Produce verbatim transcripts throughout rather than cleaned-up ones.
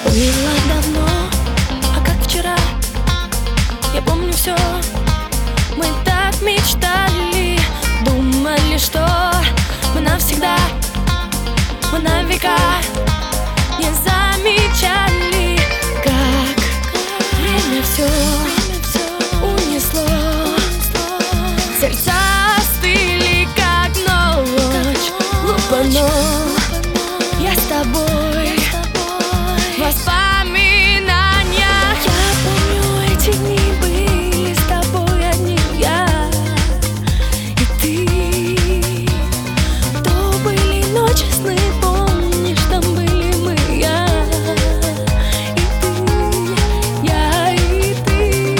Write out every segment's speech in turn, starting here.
Было давно, а как вчера. Я помню все. Мы так мечтали, думали, что мы навсегда, мы на века. Не замечали, как время все унесло. Сердца остыли, как ночь. Глупо, но я с тобой. Воспоминания. Я помню, эти дни были с тобой одни. Я и ты. То были ночи, сны, помнишь, там были мы. Я и ты, я и ты.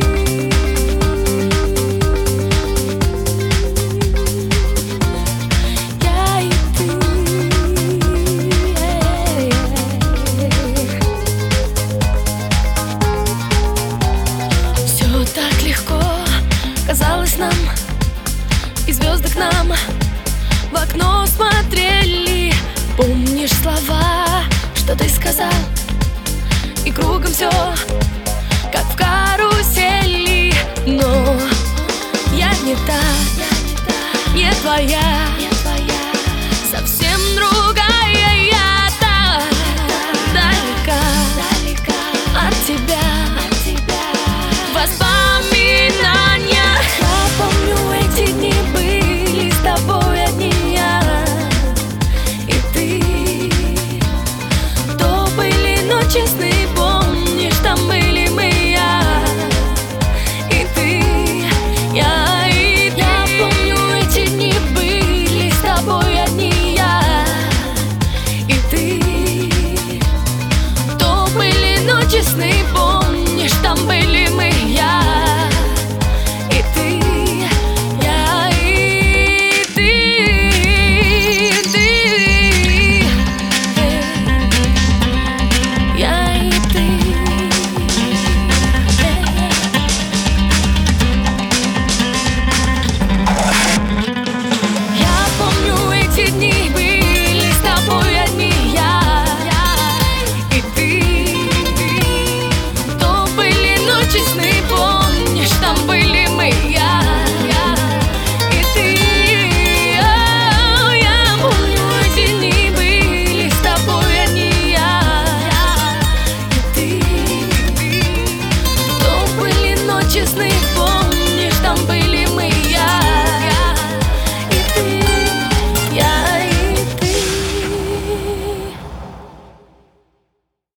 Я и ты. Все так легко казалось нам, и звезды к нам в окно смотрели. Помнишь слова, что ты сказал? И кругом все, как в карусели. Но я не та, не твоя, совсем другая. Я так далека от тебя. Воспоминания. Я помню, эти дни были с тобой одни. Я и ты. То были ночи, сны,